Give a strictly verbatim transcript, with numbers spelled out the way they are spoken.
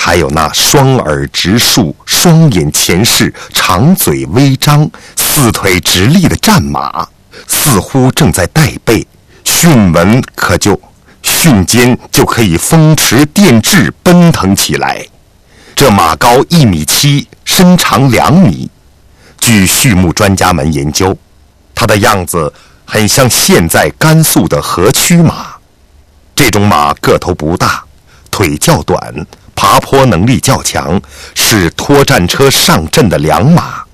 还有那双耳直竖、双眼前视、长嘴微张、四腿直立的战马，似乎正在待备，迅闻可就瞬间就可以风驰电掣奔腾起来。这马高一米七，身长两米。据畜牧专家们研究，它的样子很像现在甘肃的河曲马。这种马个头不大，腿较短，爬坡能力较强，是拖战车上阵的良马。